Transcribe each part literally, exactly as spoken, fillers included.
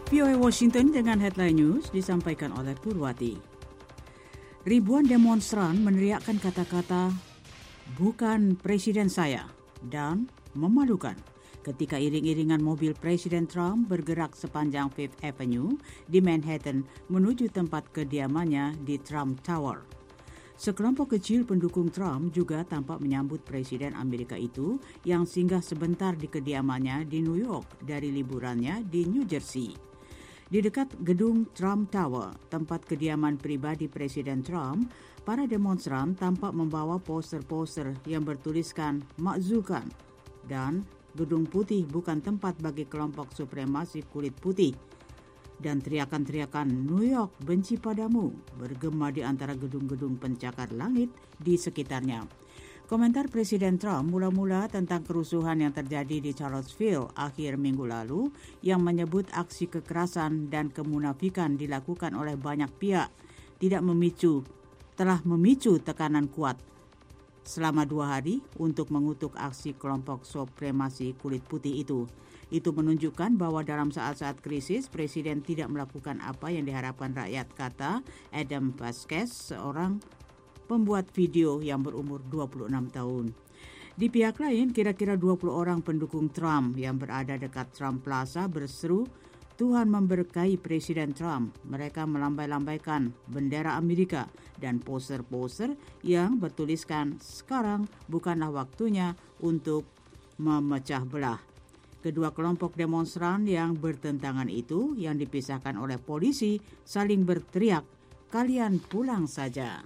V O A Washington dengan headline news disampaikan oleh Purwati. Ribuan demonstran meneriakkan kata-kata "bukan presiden saya" dan "memalukan" ketika iring-iringan mobil Presiden Trump bergerak sepanjang Fifth Avenue di Manhattan menuju tempat kediamannya di Trump Tower. Sekelompok kecil pendukung Trump juga tampak menyambut Presiden Amerika itu yang singgah sebentar di kediamannya di New York dari liburannya di New Jersey. Di dekat gedung Trump Tower, tempat kediaman pribadi Presiden Trump, para demonstran tampak membawa poster-poster yang bertuliskan "Makzulkan" dan "Gedung Putih bukan tempat bagi kelompok supremasi kulit putih." Dan teriakan-teriakan "New York benci padamu" bergema di antara gedung-gedung pencakar langit di sekitarnya. Komentar Presiden Trump mula-mula tentang kerusuhan yang terjadi di Charlottesville akhir minggu lalu yang menyebut aksi kekerasan dan kemunafikan dilakukan oleh banyak pihak tidak memicu, telah memicu tekanan kuat selama dua hari untuk mengutuk aksi kelompok supremasi kulit putih itu. Itu menunjukkan bahwa dalam saat-saat krisis, Presiden tidak melakukan apa yang diharapkan rakyat, kata Adam Vasquez, seorang pembuat video yang berumur dua puluh enam tahun. Di pihak lain, kira-kira dua puluh orang pendukung Trump yang berada dekat Trump Plaza berseru, "Tuhan memberkahi Presiden Trump." Mereka melambai-lambaikan bendera Amerika dan poster-poster yang bertuliskan, "Sekarang bukanlah waktunya untuk memecah belah." Kedua kelompok demonstran yang bertentangan itu, yang dipisahkan oleh polisi, saling berteriak, "Kalian pulang saja."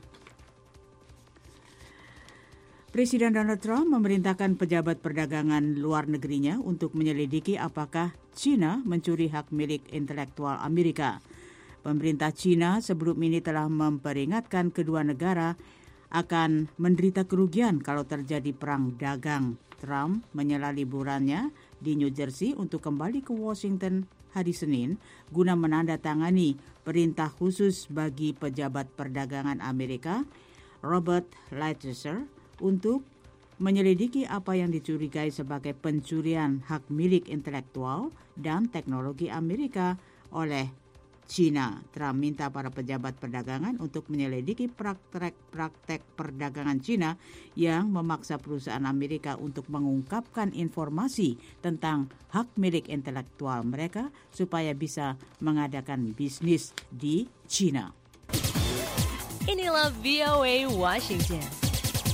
Presiden Donald Trump memerintahkan pejabat perdagangan luar negerinya untuk menyelidiki apakah China mencuri hak milik intelektual Amerika. Pemerintah China sebelum ini telah memperingatkan kedua negara akan menderita kerugian kalau terjadi perang dagang. Trump menyela liburannya di New Jersey untuk kembali ke Washington hari Senin guna menandatangani perintah khusus bagi pejabat perdagangan Amerika, Robert Lighthizer, untuk menyelidiki apa yang dicurigai sebagai pencurian hak milik intelektual dan teknologi Amerika oleh China. Trump minta para pejabat perdagangan untuk menyelidiki praktek-praktek perdagangan China yang memaksa perusahaan Amerika untuk mengungkapkan informasi tentang hak milik intelektual mereka supaya bisa mengadakan bisnis di China. Inilah V O A Washington.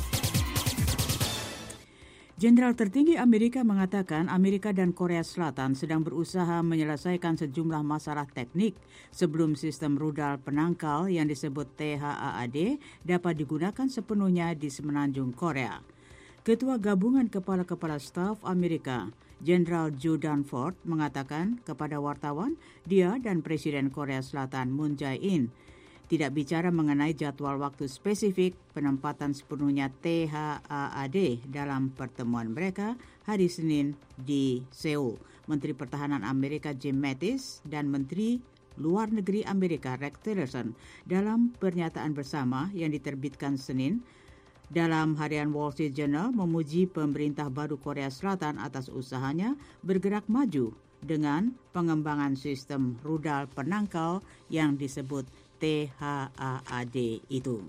Jenderal tertinggi Amerika mengatakan Amerika dan Korea Selatan sedang berusaha menyelesaikan sejumlah masalah teknik sebelum sistem rudal penangkal yang disebut T H A A D dapat digunakan sepenuhnya di semenanjung Korea. Ketua Gabungan Kepala-Kepala Staf Amerika, Jenderal Joe Dunford, mengatakan kepada wartawan dia dan Presiden Korea Selatan Moon Jae-in tidak bicara mengenai jadwal waktu spesifik penempatan sepenuhnya T H A A D dalam pertemuan mereka hari Senin di Seoul. Menteri Pertahanan Amerika Jim Mattis dan Menteri Luar Negeri Amerika Rex Tillerson dalam pernyataan bersama yang diterbitkan Senin dalam harian Wall Street Journal memuji pemerintah baru Korea Selatan atas usahanya bergerak maju dengan pengembangan sistem rudal penangkal yang disebut T H A A D itu.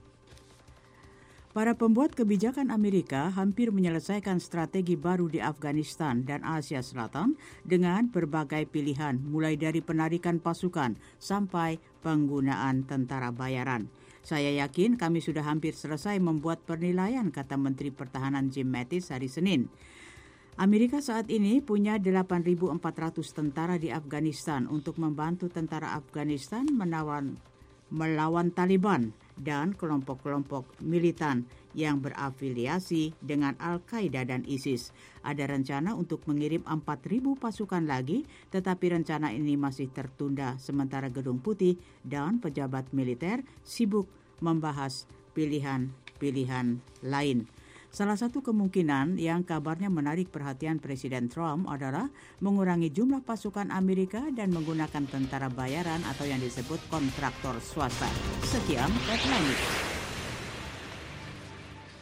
Para pembuat kebijakan Amerika hampir menyelesaikan strategi baru di Afghanistan dan Asia Selatan dengan berbagai pilihan, mulai dari penarikan pasukan sampai penggunaan tentara bayaran. Saya yakin kami sudah hampir selesai membuat penilaian, kata Menteri Pertahanan Jim Mattis hari Senin. Amerika saat ini punya delapan ribu empat ratus tentara di Afghanistan untuk membantu tentara Afghanistan menawan, melawan Taliban dan kelompok-kelompok militan yang berafiliasi dengan Al-Qaeda dan ISIS. Ada rencana untuk mengirim empat ribu pasukan lagi, tetapi rencana ini masih tertunda sementara Gedung Putih dan pejabat militer sibuk membahas pilihan-pilihan lain. Salah satu kemungkinan yang kabarnya menarik perhatian Presiden Trump adalah mengurangi jumlah pasukan Amerika dan menggunakan tentara bayaran atau yang disebut kontraktor swasta. Sekian headline.